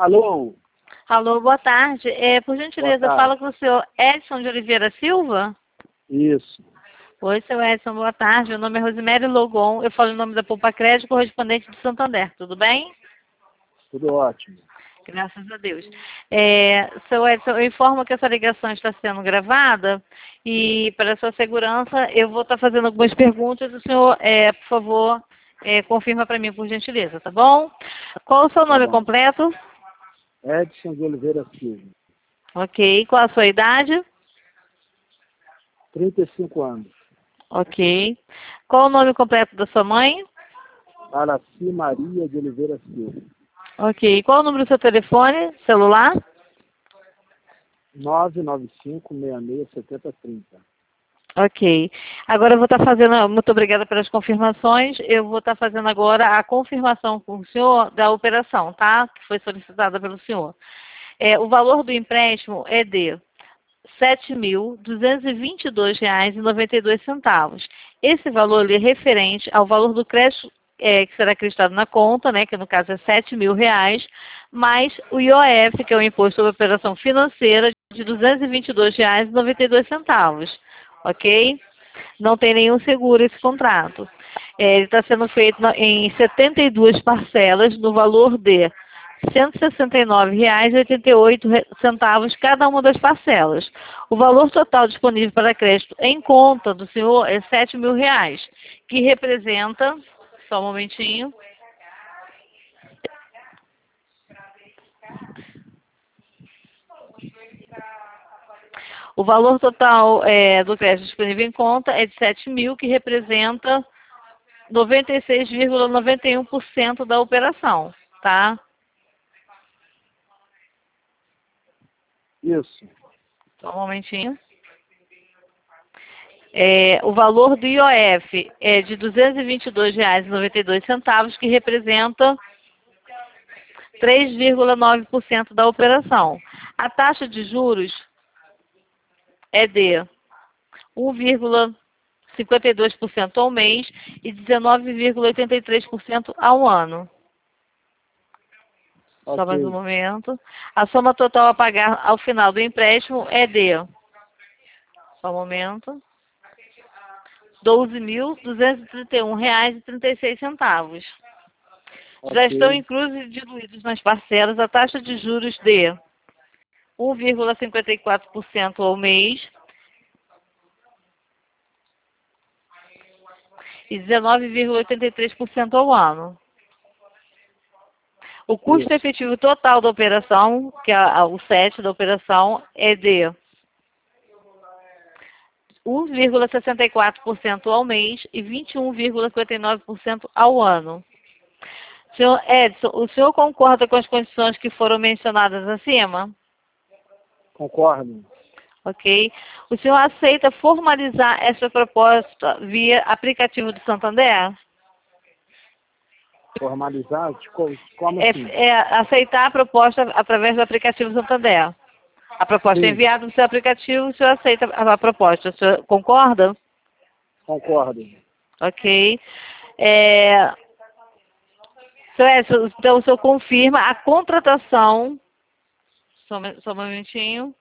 Alô? Alô, boa tarde. Por gentileza, Boa fala tarde. com o senhor Edson de Oliveira Silva? Isso. Oi, seu Edson, boa tarde. Meu nome é Rosemary Logon. Eu falo em nome da Poupa Crédito, correspondente de Santander. Tudo bem? Tudo ótimo. Graças a Deus. Seu Edson, eu informo que essa ligação está sendo gravada e, para sua segurança, eu vou estar fazendo algumas perguntas. O senhor, por favor, confirma para mim, por gentileza, tá bom? Qual o seu Tá nome bom. completo? Edson de Oliveira Silva. Ok. Qual a sua idade? 35 anos. Ok. Qual o nome completo da sua mãe? Araci Maria de Oliveira Silva. Ok. Qual o número do seu telefone celular? 995-66-7030. Ok. Agora eu vou estar fazendo, muito obrigada pelas confirmações, eu vou estar fazendo agora a confirmação com o senhor da operação, tá? Que foi solicitada pelo senhor. O valor do empréstimo é de R$ 7.222,92. Esse valor é referente ao valor do crédito que será acreditado na conta, né, que no caso é R$ 7.000, mais o IOF, que é o Imposto sobre Operação Financeira, de R$ 222,92. Ok? Não tem nenhum seguro esse contrato. Ele está sendo feito em 72 parcelas, no valor de R$ 169,88 cada uma das parcelas. O valor total disponível para crédito em conta do senhor é R$ 7.000, que representa, só um momentinho, o valor total do crédito disponível em conta é de 7.000, que representa 96,91% da operação, tá? Isso. Só um momentinho. O valor do IOF é de R$ 222,92, que representa 3,9% da operação. A taxa de juros é de 1,52% ao mês e 19,83% ao ano. Só mais um Ok. momento. A soma total a pagar ao final do empréstimo é de, só um momento, R$ 12.231,36. Já estão Ok. inclusos e diluídos nas parcelas a taxa de juros de 1,54% ao mês e 19,83% ao ano. O custo Isso. efetivo total da operação, que é o 7 da operação, é de 1,64% ao mês e 21,59% ao ano. Senhor Edson, o senhor concorda com as condições que foram mencionadas acima? Concordo. Ok. O senhor aceita formalizar essa proposta via aplicativo do Santander? Formalizar? Como assim? Aceitar a proposta através do aplicativo Santander. A proposta é Sim. enviada no seu aplicativo, o senhor aceita a proposta. O senhor concorda? Concordo. Ok. Senhor Edson, então o senhor confirma a contratação. Só um momentinho.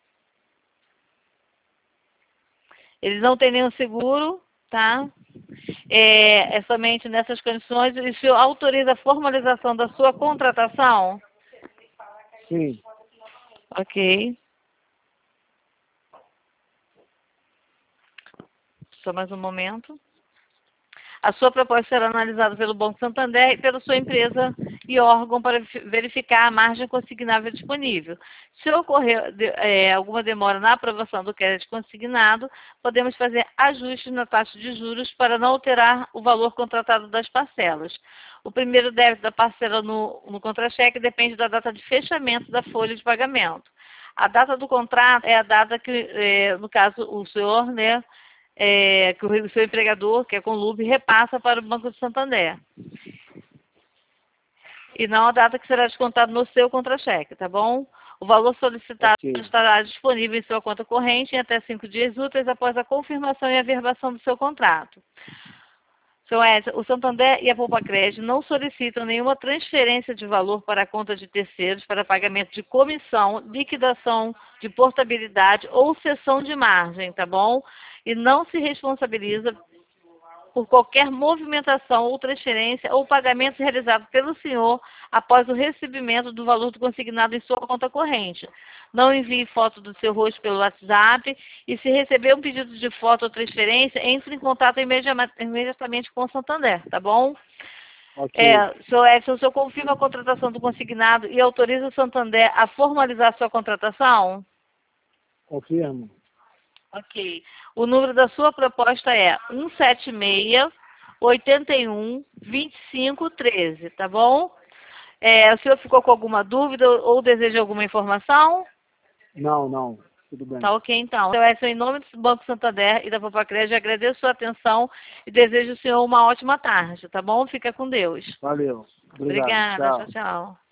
Eles não têm nenhum seguro, tá? É somente nessas condições. E o senhor autoriza a formalização da sua contratação? Sim. Ok. Só mais um momento. A sua proposta será analisada pelo Banco Santander e pela sua empresa e órgão para verificar a margem consignável disponível. Se ocorrer alguma demora na aprovação do crédito consignado, podemos fazer ajustes na taxa de juros para não alterar o valor contratado das parcelas. O primeiro débito da parcela no contra-cheque depende da data de fechamento da folha de pagamento. A data do contrato é a data que, no caso, o senhor, né, que o seu empregador, que é com o Conlube, repassa para o Banco do Santander. E não a data que será descontado no seu contra-cheque, tá bom? O valor solicitado Ok. estará disponível em sua conta corrente em até 5 dias úteis após a confirmação e averbação do seu contrato. Seu Edson, o Santander e a Poupacred não solicitam nenhuma transferência de valor para a conta de terceiros para pagamento de comissão, liquidação de portabilidade ou cessão de margem, tá bom? E não se responsabiliza por qualquer movimentação ou transferência ou pagamento realizado pelo senhor após o recebimento do valor do consignado em sua conta corrente. Não envie foto do seu rosto pelo WhatsApp e, se receber um pedido de foto ou transferência, entre em contato imediatamente com o Santander, tá bom? Ok. Seu Edson, o senhor confirma a contratação do consignado e autoriza o Santander a formalizar sua contratação? Confirmo. Ok. O número da sua proposta é 176-81-2513, tá bom? O senhor ficou com alguma dúvida ou deseja alguma informação? Não. Tudo bem. Tá ok, então. Seu Edson, em nome do Banco Santander e da Poupacred, agradeço a sua atenção e desejo ao senhor uma ótima tarde, tá bom? Fica com Deus. Valeu. Obrigado. Obrigada. Tchau. Tchau, tchau.